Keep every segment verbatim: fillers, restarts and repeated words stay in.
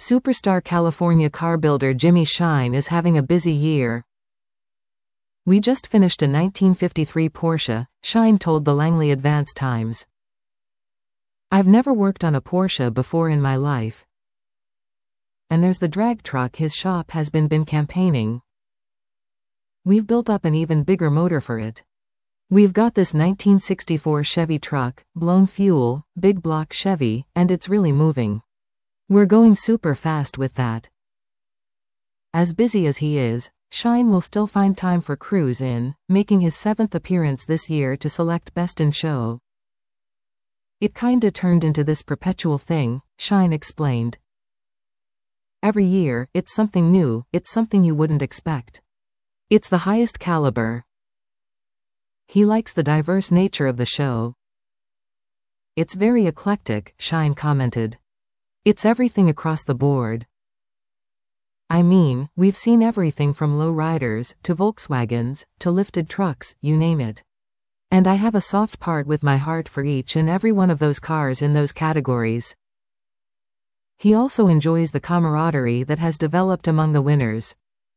Superstar California car builder Jimmy Shine is having a busy year. We just finished a nineteen fifty-three Porsche, Shine told the Langley Advance Times. I've never worked on a Porsche before in my life. And there's the drag truck his shop has been been campaigning. We've built up an even bigger motor for it. We've got this nineteen sixty-four Chevy truck, blown fuel, big block Chevy, and it's really moving. We're going super fast with that. As busy as he is, Shine will still find time for Cruise In, making his seventh appearance this year to select Best in Show. It kinda turned into this perpetual thing, Shine explained. Every year, it's something new, it's something you wouldn't expect. It's the highest caliber. He likes the diverse nature of the show. It's very eclectic, Shine commented. It's everything across the board. I mean, we've seen everything from low riders, to Volkswagens, to lifted trucks, you name it. And I have a soft part with my heart for each and every one of those cars in those categories. He also enjoys the camaraderie that has developed among the winners.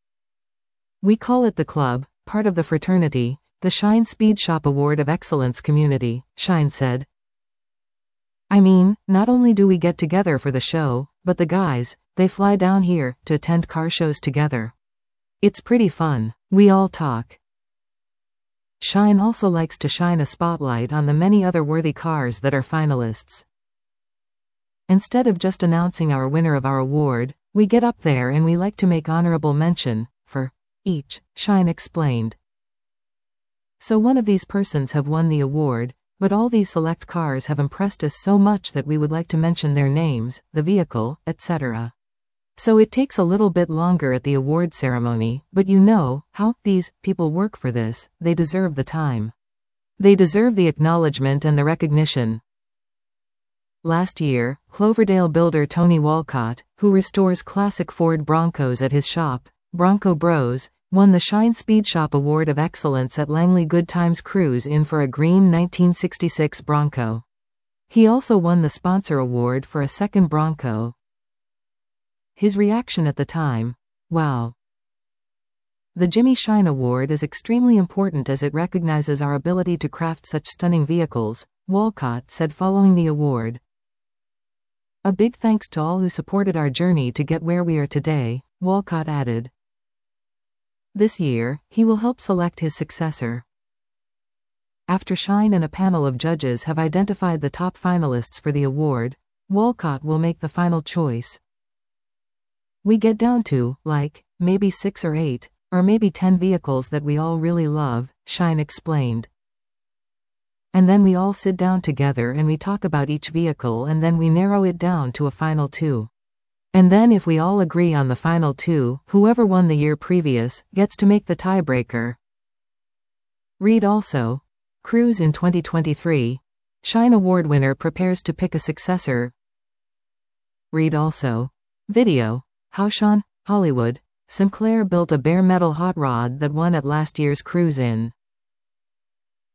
We call it the club, part of the fraternity, the Shine Speed Shop Award of Excellence community, Shine said. I mean, not only do we get together for the show, but the guys, they fly down here to attend car shows together. It's pretty fun. We all talk. Shine also likes to shine a spotlight on the many other worthy cars that are finalists. Instead of just announcing our winner of our award, we get up there and we like to make honorable mention for each, Shine explained. So one of these persons have won the award, but all these select cars have impressed us so much that we would like to mention their names, the vehicle, et cetera. So it takes a little bit longer at the award ceremony, but you know how these people work for this, they deserve the time. They deserve the acknowledgement and the recognition. Last year, Cloverdale builder Tony Walcott, who restores classic Ford Broncos at his shop, Bronco Bros, won the Shine Speed Shop Award of Excellence at Langley Good Times Cruise In for a green nineteen sixty-six Bronco. He also won the Sponsor Award for a second Bronco. His reaction at the time, wow. The Jimmy Shine Award is extremely important as it recognizes our ability to craft such stunning vehicles, Walcott said following the award. A big thanks to all who supported our journey to get where we are today, Walcott added. This year, he will help select his successor. After Shine and a panel of judges have identified the top finalists for the award, Walcott will make the final choice. We get down to, like, maybe six or eight, or maybe ten vehicles that we all really love, Shine explained. And then we all sit down together and we talk about each vehicle and then we narrow it down to a final two. And then if we all agree on the final two, whoever won the year previous, gets to make the tiebreaker. Read also, Cruise in twenty twenty-three, Shine Award winner prepares to pick a successor. Read also, video, how Sean, Hollywood, Sinclair built a bare metal hot rod that won at last year's Cruise In.